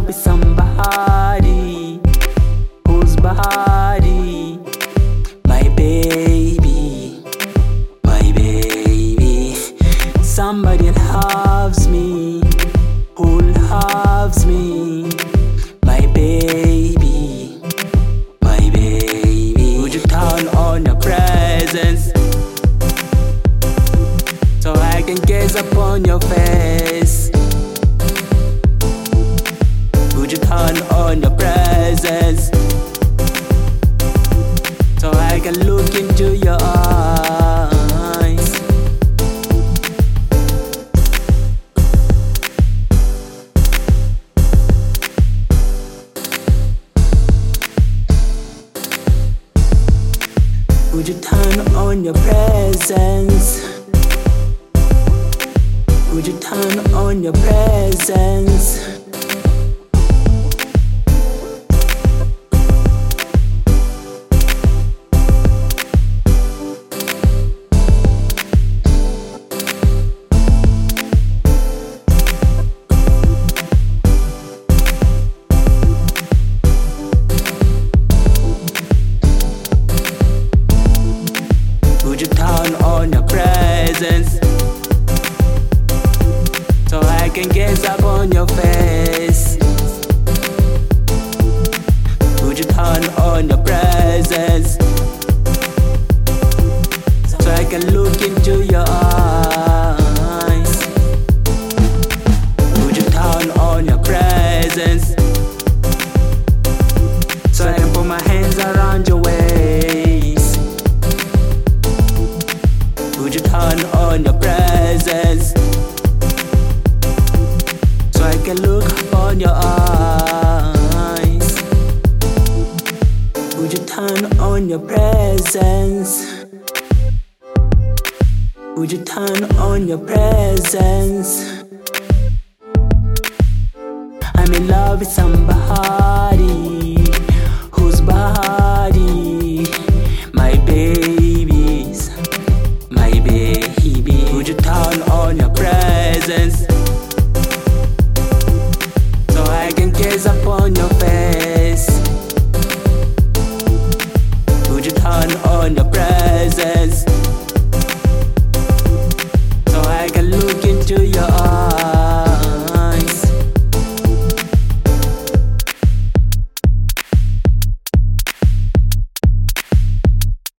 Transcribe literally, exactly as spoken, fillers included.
love with somebody whose body, my baby, my baby. Somebody loves me, who loves me, my baby, my baby. Would you turn on your presence so I can gaze upon your face? Would you turn on your presence so I can look into your eyes? Would you turn on your presence? Would you turn on your presence? Would you turn on your presence so I can gaze upon your face? Would you turn on your presence so I can look into your eyes? Would you turn on your presence so I can put my hands around your waist? Would you turn on your presence so I can look upon your eyes? Would you turn on your presence? Would you turn on your presence? I'm in love with somebody